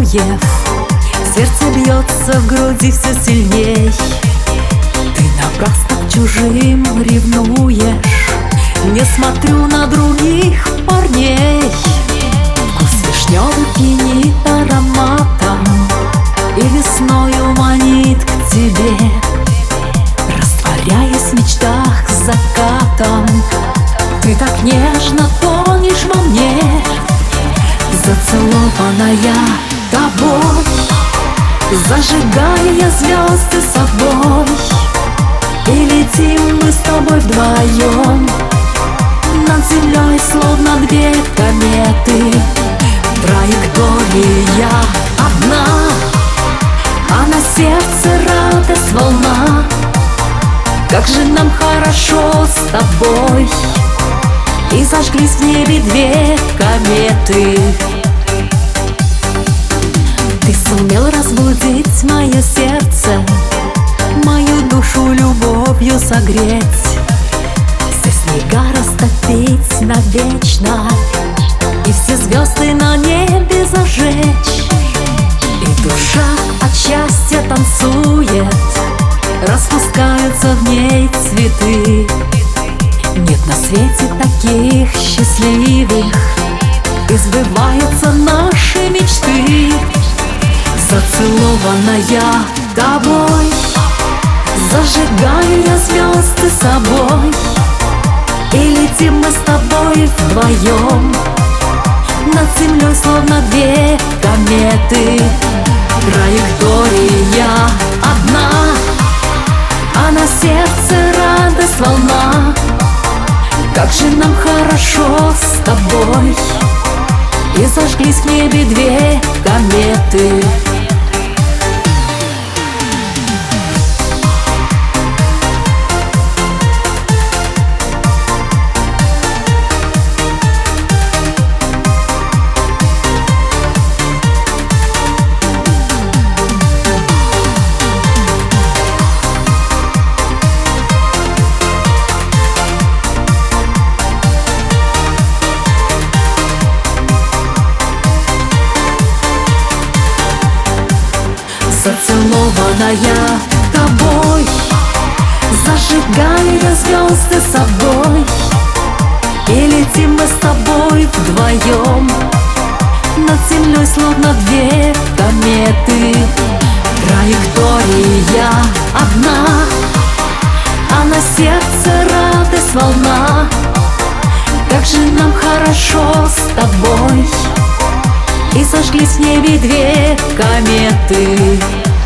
поцелуев сердце бьется в груди все сильней. Ты напрасно к чужим ревнуешь, не смотрю на других парней. Вкус вишневый пьянит ароматом и весною манит к тебе, растворяясь в мечтах с закатом. Ты так нежно тонешь во мне, зацелованная тобой, зажигая звезды собой. И летим мы с тобой вдвоем над землей, словно две кометы. Траектория одна, а на сердце радость волна. Как же нам хорошо с тобой, и зажглись в небе две кометы. Ты сумел разбудить мое сердце, мою душу любовью согреть, все снега растопить навечно и все звезды на небе зажечь. И душа от счастья танцует, распускаются в ней цветы. Нет на свете таких счастливых, и сбываются наши мечты. Зацелованная тобой, зажигая звезды собой. И летим мы с тобой вдвоем над землей, словно две кометы. Траектория одна, а на сердце радость волна. Как же нам хорошо с тобой, и зажглись в небе две кометы. Зацелованная тобой, зажигая звезды собой. И летим мы с тобой вдвоем над землей, словно две кометы. Траектория одна, а на сердце радость волна. Как же нам хорошо с тобой, и зажглись в небе две кометы.